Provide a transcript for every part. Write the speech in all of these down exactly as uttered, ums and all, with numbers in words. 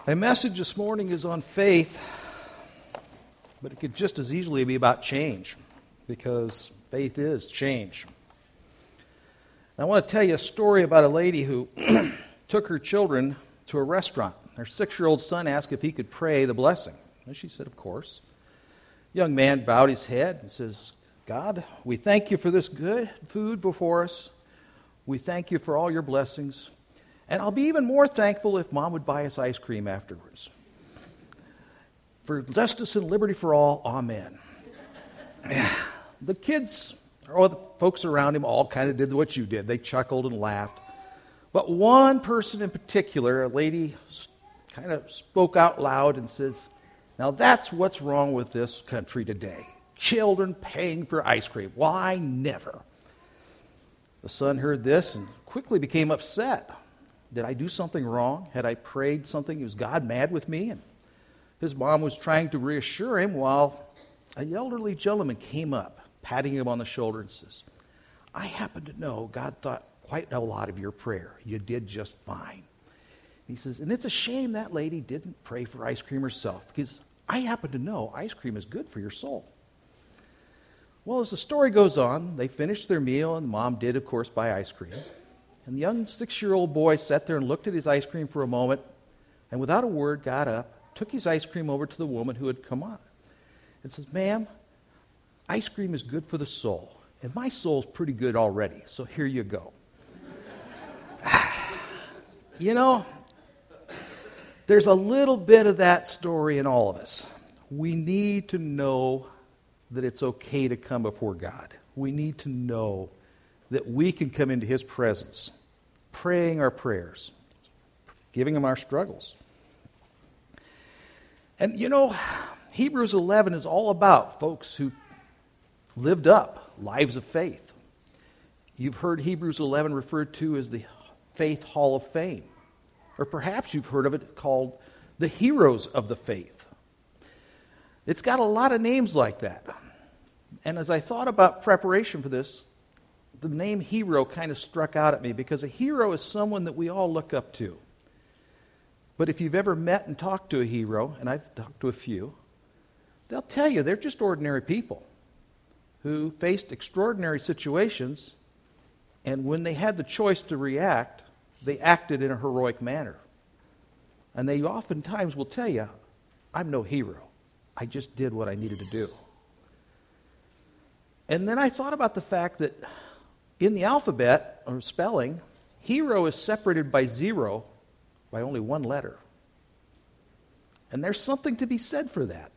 My message this morning is on faith, but it could just as easily be about change, because faith is change. I want to tell you a story about a lady who took her children to a restaurant. Her six-year-old son asked if he could pray the blessing. And she said, of course. The young man bowed his head and says, God, we thank you for this good food before us. We thank you for all your blessings. And I'll be even more thankful if Mom would buy us ice cream afterwards. For justice and liberty for all, amen. The kids, or the folks around him, all kind of did what you did. They chuckled and laughed. But one person in particular, a lady, kind of spoke out loud and says, now that's what's wrong with this country today. Children paying for ice cream. Why never? The son heard this and quickly became upset. Did I do something wrong? Had I prayed something? Was God mad with me? And his mom was trying to reassure him while an elderly gentleman came up, patting him on the shoulder and says, I happen to know God thought quite a lot of your prayer. You did just fine. He says, and it's a shame that lady didn't pray for ice cream herself, because I happen to know ice cream is good for your soul. Well, as the story goes on, they finished their meal, and Mom did, of course, buy ice cream. And the young six-year-old boy sat there and looked at his ice cream for a moment, and without a word got up, took his ice cream over to the woman who had come on, and says, ma'am, ice cream is good for the soul, and my soul's pretty good already, so here you go. You know, there's a little bit of that story in all of us. We need to know that it's okay to come before God. We need to know that we can come into His presence, praying our prayers, giving Him our struggles. And you know, Hebrews eleven is all about folks who lived up lives of faith. You've heard Hebrews eleven referred to as the Faith Hall of Fame. Or perhaps you've heard of it called the Heroes of the Faith. It's got a lot of names like that. And as I thought about preparation for this, the name hero kind of struck out at me, because a hero is someone that we all look up to. But if you've ever met and talked to a hero, and I've talked to a few, they'll tell you they're just ordinary people who faced extraordinary situations, and when they had the choice to react, they acted in a heroic manner. And they oftentimes will tell you, I'm no hero. I just did what I needed to do. And then I thought about the fact that in the alphabet, or spelling, hero is separated by zero by only one letter. And there's something to be said for that.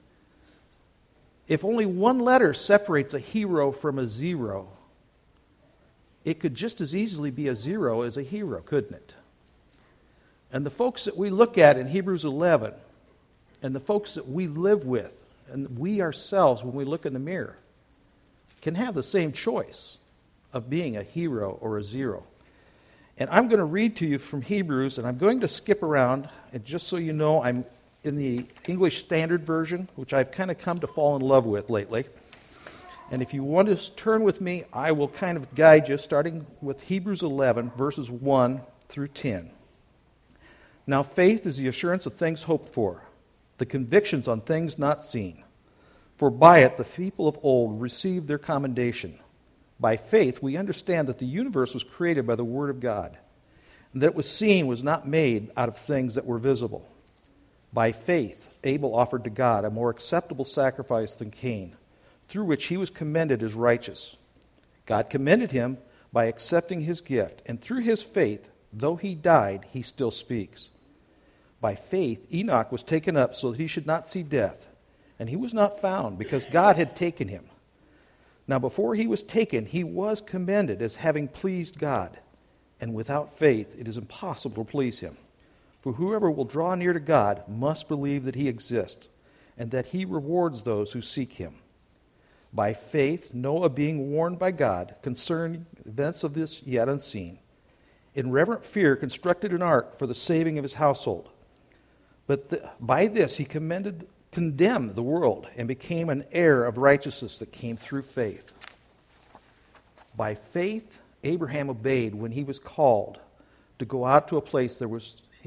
If only one letter separates a hero from a zero, it could just as easily be a zero as a hero, couldn't it? And the folks that we look at in Hebrews eleven, and the folks that we live with, and we ourselves, when we look in the mirror, can have the same choice of being a hero or a zero. And I'm going to read to you from Hebrews, and I'm going to skip around, and just so you know, I'm in the English Standard Version, which I've kind of come to fall in love with lately. And if you want to turn with me, I will kind of guide you, starting with Hebrews eleven, verses one through ten. Now faith is the assurance of things hoped for, the convictions on things not seen. For by it the people of old received their commendation. By faith we understand that the universe was created by the Word of God, and that what was seen was not made out of things that were visible. By faith Abel offered to God a more acceptable sacrifice than Cain, through which he was commended as righteous. God commended him by accepting his gift, and through his faith, though he died, he still speaks. By faith Enoch was taken up so that he should not see death, and he was not found, because God had taken him. Now before he was taken, he was commended as having pleased God. And without faith it is impossible to please him. For whoever will draw near to God must believe that he exists, and that he rewards those who seek him. By faith Noah, being warned by God concerning events of this yet unseen, in reverent fear constructed an ark for the saving of his household. But the, by this he commended condemned the world and became an heir of righteousness that came through faith. By faith, Abraham obeyed when he was called to go out to a place that was he had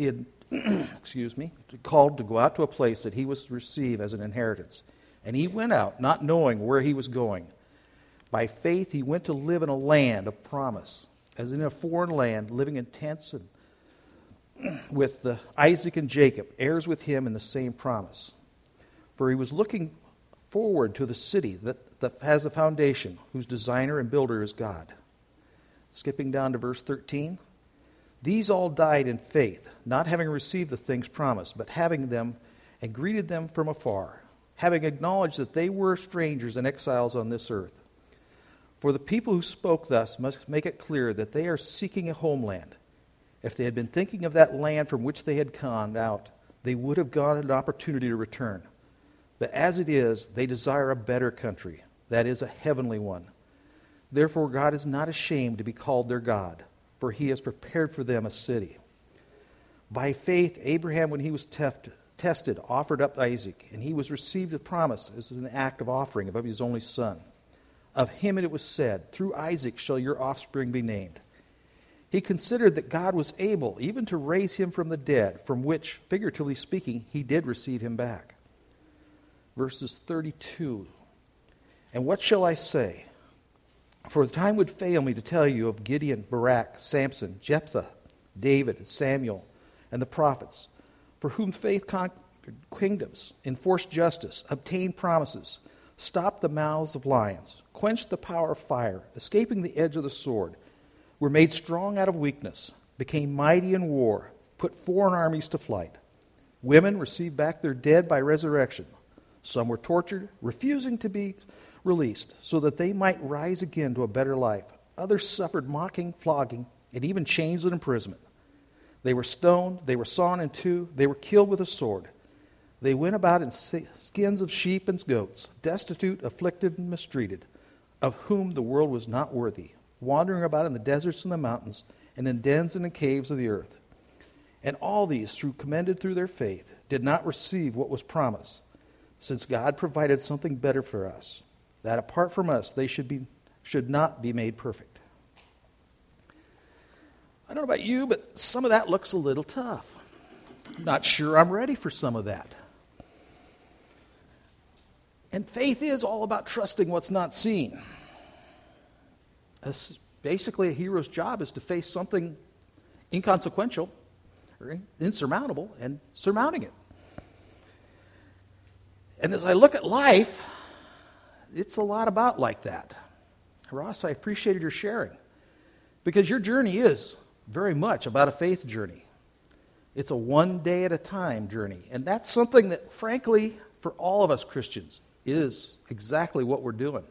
excuse me, called to go out to a place that he was to receive as an inheritance. And he went out, not knowing where he was going. By faith, he went to live in a land of promise, as in a foreign land, living in tents and with the Isaac and Jacob, heirs with him in the same promise. For he was looking forward to the city that, that has a foundation, whose designer and builder is God. Skipping down to verse thirteen. These all died in faith, not having received the things promised, but having them and greeted them from afar, having acknowledged that they were strangers and exiles on this earth. For the people who spoke thus must make it clear that they are seeking a homeland. If they had been thinking of that land from which they had gone out, they would have gotten an opportunity to return. But as it is, they desire a better country, that is, a heavenly one. Therefore God is not ashamed to be called their God, for he has prepared for them a city. By faith, Abraham, when he was teft, tested, offered up Isaac, and he was received a promise as an act of offering of his only son. Of him it was said, through Isaac shall your offspring be named. He considered that God was able even to raise him from the dead, from which, figuratively speaking, he did receive him back. Verses thirty-two. And what shall I say? For the time would fail me to tell you of Gideon, Barak, Samson, Jephthah, David, Samuel, and the prophets, for whom faith conquered kingdoms, enforced justice, obtained promises, stopped the mouths of lions, quenched the power of fire, escaping the edge of the sword, were made strong out of weakness, became mighty in war, put foreign armies to flight. Women received back their dead by resurrection. Some were tortured, refusing to be released, so that they might rise again to a better life. Others suffered mocking, flogging, and even chains and imprisonment. They were stoned, they were sawn in two, they were killed with a sword. They went about in skins of sheep and goats, destitute, afflicted, and mistreated, of whom the world was not worthy, wandering about in the deserts and the mountains, and in dens and in caves of the earth. And all these, through commended through their faith, did not receive what was promised, since God provided something better for us, that apart from us they should be should not be made perfect. I don't know about you, but some of that looks a little tough. I'm not sure I'm ready for some of that. And faith is all about trusting what's not seen. That's basically, a hero's job is to face something inconsequential or insurmountable and surmounting it. And as I look at life, it's a lot about like that. Ross, I appreciated your sharing, because your journey is very much about a faith journey. It's a one day at a time journey. And that's something that, frankly, for all of us Christians, is exactly what we're doing.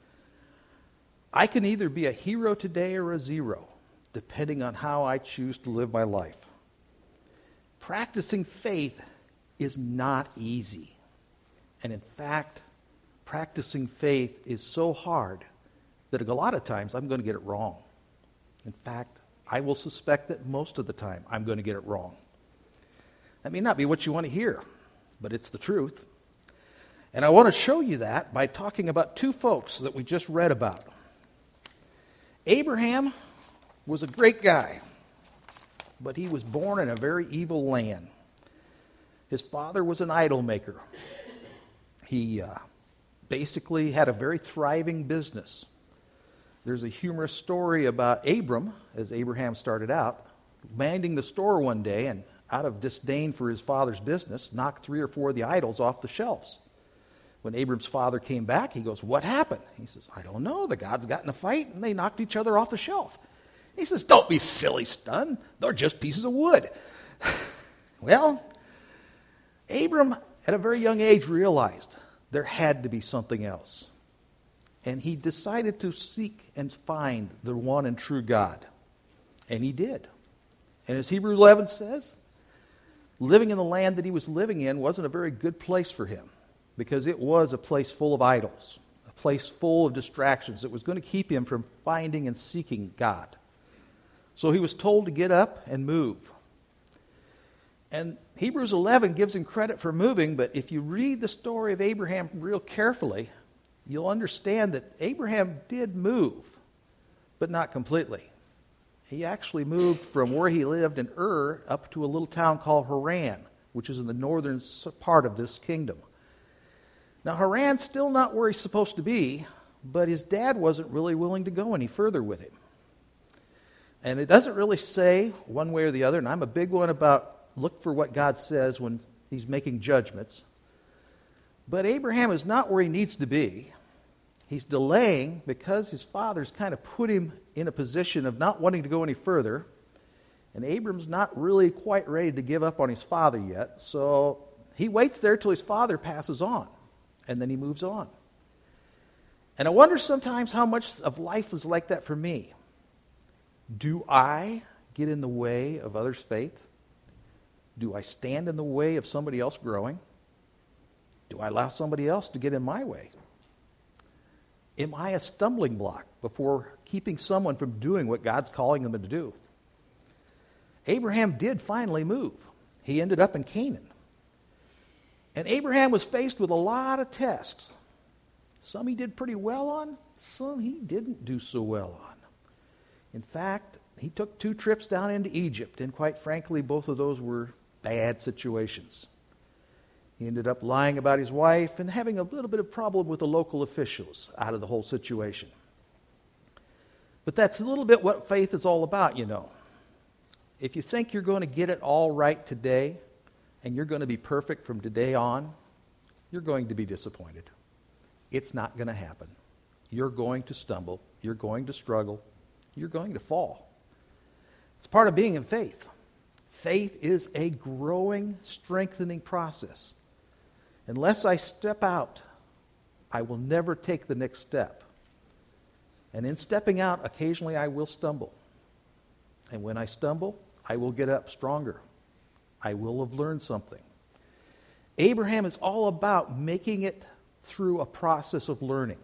I can either be a hero today or a zero, depending on how I choose to live my life. Practicing faith is not easy. And in fact, practicing faith is so hard that a lot of times I'm going to get it wrong. In fact, I will suspect that most of the time I'm going to get it wrong. That may not be what you want to hear, but it's the truth. And I want to show you that by talking about two folks that we just read about. Abraham was a great guy, but he was born in a very evil land. His father was an idol maker. He uh, basically had a very thriving business. There's a humorous story about Abram, as Abraham started out, minding the store one day and, out of disdain for his father's business, knocked three or four of the idols off the shelves. When Abram's father came back, he goes, "What happened?" He says, "I don't know. The gods got in a fight and they knocked each other off the shelf." He says, "Don't be silly, son. They're just pieces of wood." Well, Abram, at a very young age, realized there had to be something else. And he decided to seek and find the one and true God. And he did. And as Hebrews eleven says, living in the land that he was living in wasn't a very good place for him, because it was a place full of idols, a place full of distractions that was going to keep him from finding and seeking God. So he was told to get up and move. And Hebrews eleven gives him credit for moving, but if you read the story of Abraham real carefully, you'll understand that Abraham did move, but not completely. He actually moved from where he lived in Ur up to a little town called Haran, which is in the northern part of this kingdom. Now, Haran's still not where he's supposed to be, but his dad wasn't really willing to go any further with him. And it doesn't really say one way or the other, and I'm a big one about look for what God says when he's making judgments. But Abraham is not where he needs to be. He's delaying because his father's kind of put him in a position of not wanting to go any further. And Abram's not really quite ready to give up on his father yet. So he waits there till his father passes on. And then he moves on. And I wonder sometimes how much of life is like that for me. Do I get in the way of others' faith? Do I stand in the way of somebody else growing? Do I allow somebody else to get in my way? Am I a stumbling block before keeping someone from doing what God's calling them to do? Abraham did finally move. He ended up in Canaan. And Abraham was faced with a lot of tests. Some he did pretty well on, some he didn't do so well on. In fact, he took two trips down into Egypt, and quite frankly, both of those were bad situations. He ended up lying about his wife and having a little bit of problem with the local officials out of the whole situation. But that's a little bit what faith is all about, you know. If you think you're going to get it all right today and you're going to be perfect from today on, you're going to be disappointed. It's not going to happen. You're going to stumble. You're going to struggle. You're going to fall. It's part of being in faith. Faith is a growing, strengthening process. Unless I step out, I will never take the next step. And in stepping out, occasionally I will stumble. And when I stumble, I will get up stronger. I will have learned something. Abraham is all about making it through a process of learning.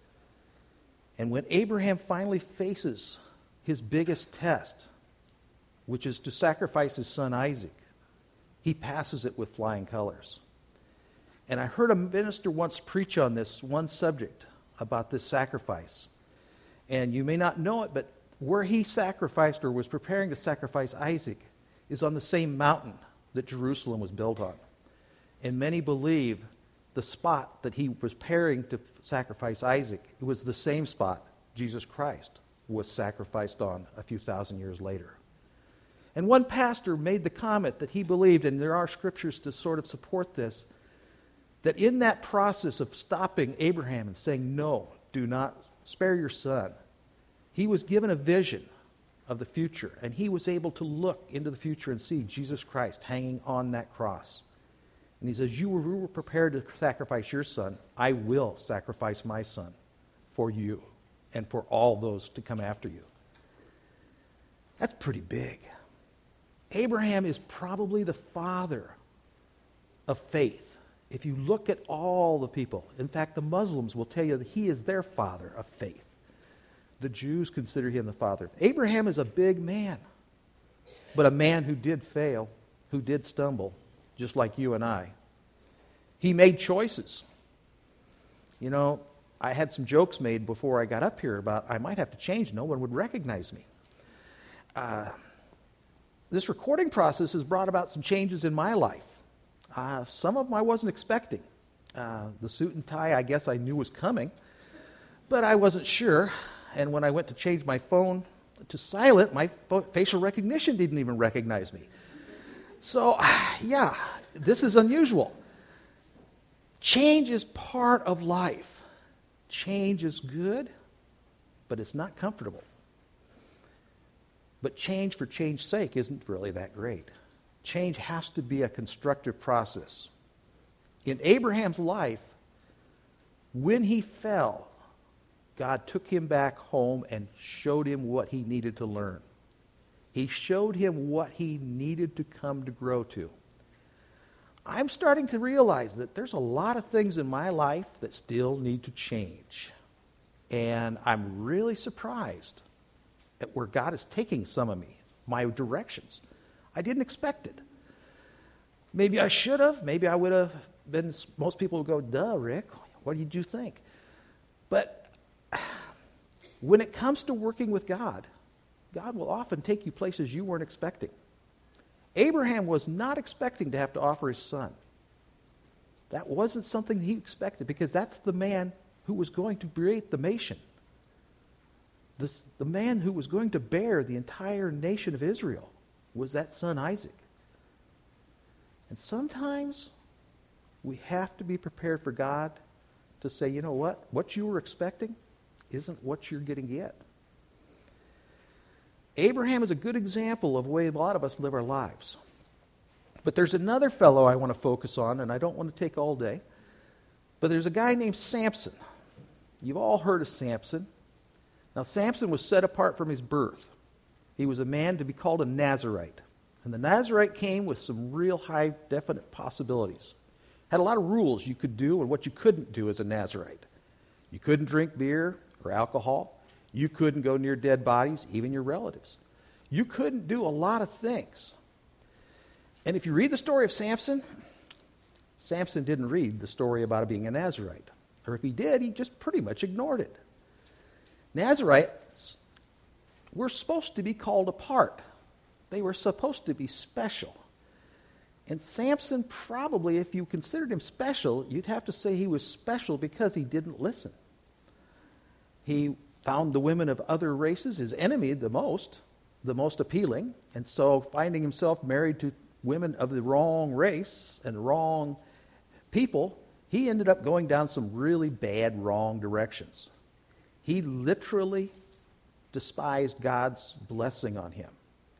And when Abraham finally faces his biggest test, which is to sacrifice his son Isaac, he passes it with flying colors. And I heard a minister once preach on this one subject about this sacrifice. And you may not know it, but where he sacrificed or was preparing to sacrifice Isaac is on the same mountain that Jerusalem was built on. And many believe the spot that he was preparing to sacrifice Isaac, it was the same spot Jesus Christ was sacrificed on a few thousand years later. And one pastor made the comment that he believed, and there are scriptures to sort of support this, that in that process of stopping Abraham and saying, no, do not spare your son, he was given a vision of the future, and he was able to look into the future and see Jesus Christ hanging on that cross. And he says, you were, you were prepared to sacrifice your son. I will sacrifice my son for you and for all those to come after you. That's pretty big. Abraham is probably the father of faith. If you look at all the people, in fact, the Muslims will tell you that he is their father of faith. The Jews consider him the father. Abraham is a big man, but a man who did fail, who did stumble, just like you and I. He made choices. You know, I had some jokes made before I got up here about I might have to change. No one would recognize me. Uh, this recording process has brought about some changes in my life. Uh, some of them I wasn't expecting. Uh, the suit and tie, I guess I knew was coming, but I wasn't sure. And when I went to change my phone to silent, my fo- facial recognition didn't even recognize me. So, yeah, this is unusual. Change is part of life. Change is good, but it's not comfortable. But change for change's sake isn't really that great. Change has to be a constructive process. In Abraham's life, when he fell, God took him back home and showed him what he needed to learn. He showed him what he needed to come to grow to. I'm starting to realize that there's a lot of things in my life that still need to change. And I'm really surprised at where God is taking some of me, my directions. I didn't expect it. Maybe I should have. Maybe I would have been, most people would go, duh, Rick, what did you think? But when it comes to working with God, God will often take you places you weren't expecting. Abraham was not expecting to have to offer his son. That wasn't something he expected, because that's the man who was going to create the nation. This, the man who was going to bear the entire nation of Israel was that son Isaac. And sometimes we have to be prepared for God to say, you know what? What you were expecting isn't what you're getting yet. Abraham is a good example of the way a lot of us live our lives. But there's another fellow I want to focus on, and I don't want to take all day. But there's a guy named Samson. You've all heard of Samson. Now, Samson was set apart from his birth. He was a man to be called a Nazirite. And the Nazirite came with some real high, definite possibilities. Had a lot of rules you could do and what you couldn't do as a Nazirite. You couldn't drink beer or alcohol. You couldn't go near dead bodies, even your relatives. You couldn't do a lot of things. And if you read the story of Samson, Samson didn't read the story about being a Nazirite. Or if he did, he just pretty much ignored it. Nazirites were supposed to be called apart. They were supposed to be special. And Samson, probably, if you considered him special, you'd have to say he was special because he didn't listen. He found the women of other races his enemy the most, the most appealing, and so finding himself married to women of the wrong race and wrong people, he ended up going down some really bad, wrong directions. He literally despised God's blessing on him.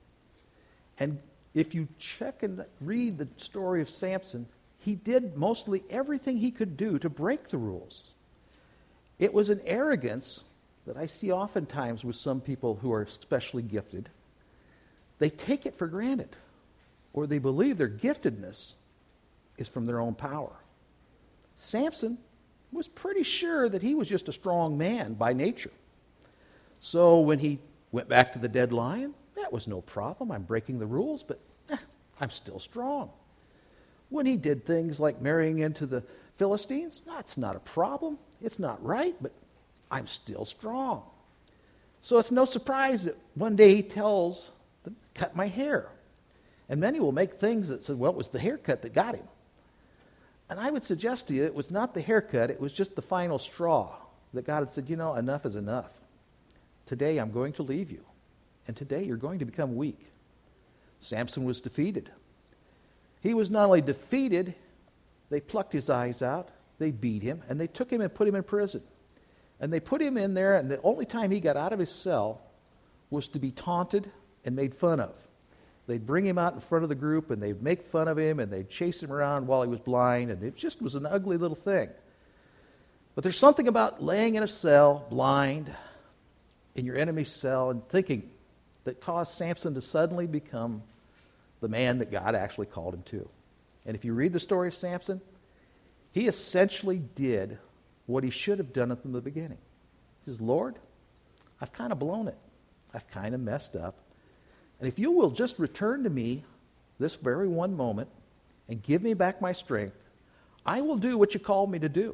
And if you check and read the story of Samson, he did mostly everything he could do to break the rules. It was an arrogance that I see oftentimes with some people who are especially gifted. They take it for granted, or they believe their giftedness is from their own power. Samson was pretty sure that he was just a strong man by nature. So when he went back to the dead lion, that was no problem. I'm breaking the rules, but eh, I'm still strong. When he did things like marrying into the Philistines, that's not a problem. It's not right, but I'm still strong. So it's no surprise that one day he tells them, cut my hair. And many will make things that say, well, it was the haircut that got him. And I would suggest to you, it was not the haircut, it was just the final straw that God had said, you know, enough is enough. Today I'm going to leave you. And today you're going to become weak. Samson was defeated. He was not only defeated, they plucked his eyes out, they beat him, and they took him and put him in prison. And they put him in there, and the only time he got out of his cell was to be taunted and made fun of. They'd bring him out in front of the group, and they'd make fun of him, and they'd chase him around while he was blind, and it just was an ugly little thing. But there's something about laying in a cell, blind, in your enemy's cell, and thinking that caused Samson to suddenly become the man that God actually called him to. And if you read the story of Samson, he essentially did what he should have done from the beginning. He says, Lord, I've kind of blown it. I've kind of messed up. And if you will just return to me this very one moment and give me back my strength, I will do what you called me to do.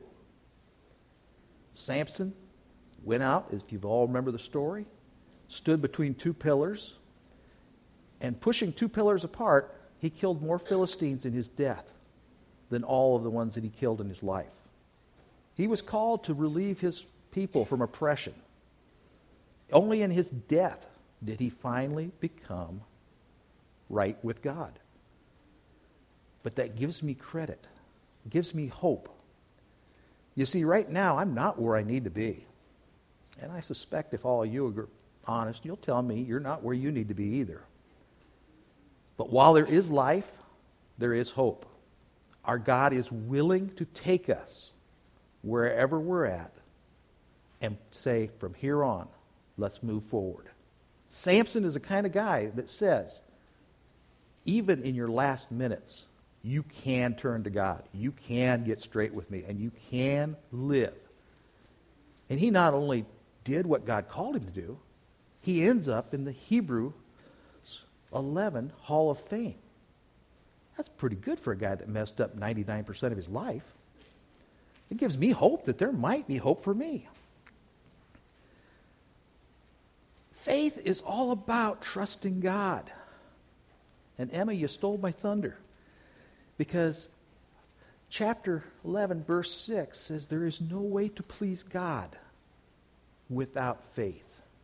Samson went out, if you all remember the story, stood between two pillars, and pushing two pillars apart, he killed more Philistines in his death than all of the ones that he killed in his life. He was called to relieve his people from oppression. Only in his death did he finally become right with God. But that gives me credit, gives me hope. You see, right now, I'm not where I need to be. And I suspect if all of you are honest, you'll tell me you're not where you need to be either. But while there is life, there is hope. Our God is willing to take us wherever we're at and say, from here on, let's move forward. Samson is the kind of guy that says, even in your last minutes, you can turn to God. You can get straight with me, and you can live. And he not only did what God called him to do, he ends up in the Hebrews eleven Hall of Fame. That's pretty good for a guy that messed up ninety-nine percent of his life. It gives me hope that there might be hope for me. Faith is all about trusting God. And Emma, you stole my thunder. Because chapter eleven, verse six says there is no way to please God without faith.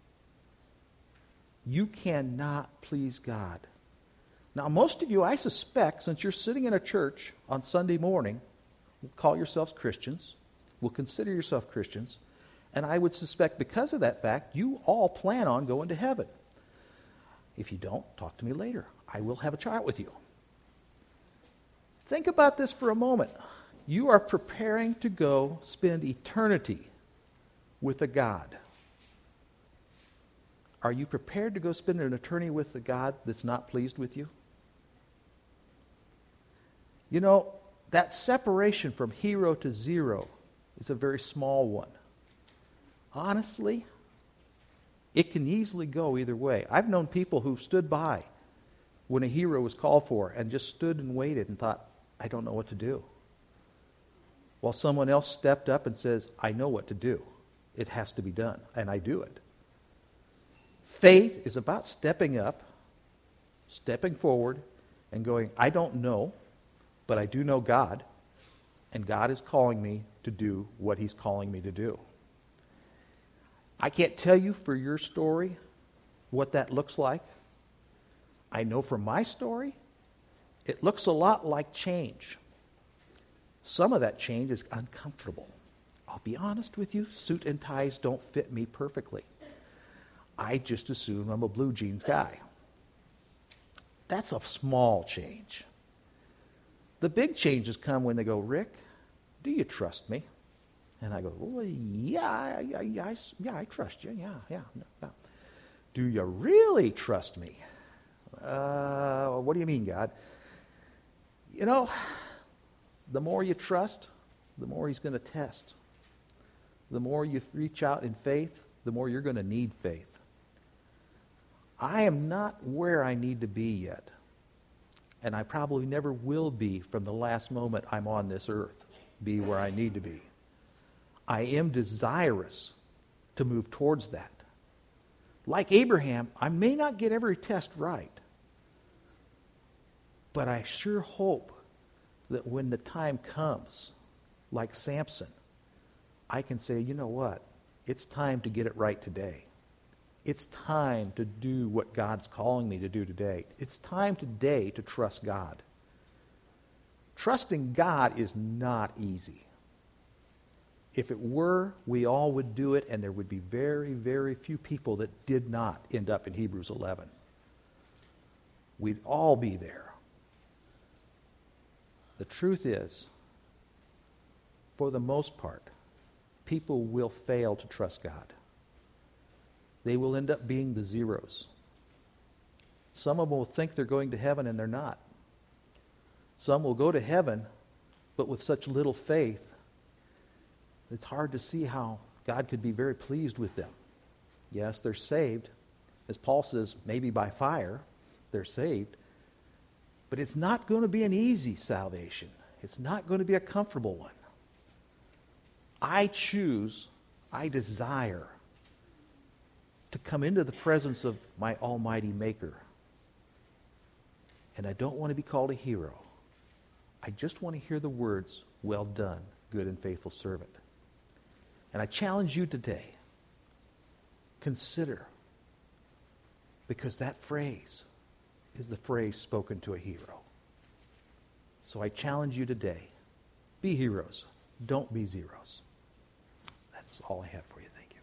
You cannot please God. Now, most of you, I suspect, since you're sitting in a church on Sunday morning, will call yourselves Christians, will consider yourself Christians, and I would suspect because of that fact, you all plan on going to heaven. If you don't, talk to me later. I will have a chat with you. Think about this for a moment. You are preparing to go spend eternity with a God. Are you prepared to go spend an eternity with a God that's not pleased with you? You know, that separation from hero to zero is a very small one. Honestly, it can easily go either way. I've known people who've stood by when a hero was called for and just stood and waited and thought, I don't know what to do. While someone else stepped up and says, I know what to do. It has to be done, and I do it. Faith is about stepping up, stepping forward, and going, I don't know, but I do know God, and God is calling me to do what He's calling me to do. I can't tell you for your story what that looks like. I know from my story, it looks a lot like change. Some of that change is uncomfortable. I'll be honest with you, suit and ties don't fit me perfectly. I just assume I'm a blue jeans guy. That's a small change. The big changes come when they go, Rick, do you trust me? And I go, well, yeah, yeah, yeah, I, yeah, I trust you. Yeah, yeah. No, no. Do you really trust me? Uh, what do you mean, God? You know, the more you trust, the more He's going to test. The more you reach out in faith, the more you're going to need faith. I am not where I need to be yet. And I probably never will be from the last moment I'm on this earth, be where I need to be. I am desirous to move towards that. Like Abraham, I may not get every test right. But I sure hope that when the time comes, like Samson, I can say, you know what? It's time to get it right today. It's time to do what God's calling me to do today. It's time today to trust God. Trusting God is not easy. If it were, we all would do it, and there would be very, very few people that did not end up in Hebrews eleven. We'd all be there. The truth is, for the most part, people will fail to trust God. They will end up being the zeros. Some of them will think they're going to heaven and they're not. Some will go to heaven, but with such little faith, it's hard to see how God could be very pleased with them. Yes, they're saved. As Paul says, maybe by fire, they're saved. But it's not going to be an easy salvation. It's not going to be a comfortable one. I choose, I desire to come into the presence of my Almighty Maker. And I don't want to be called a hero. I just want to hear the words, well done, good and faithful servant. And I challenge you today, consider, because that phrase is the phrase spoken to a hero. So I challenge you today, be heroes, don't be zeros. That's all I have for you. Thank you.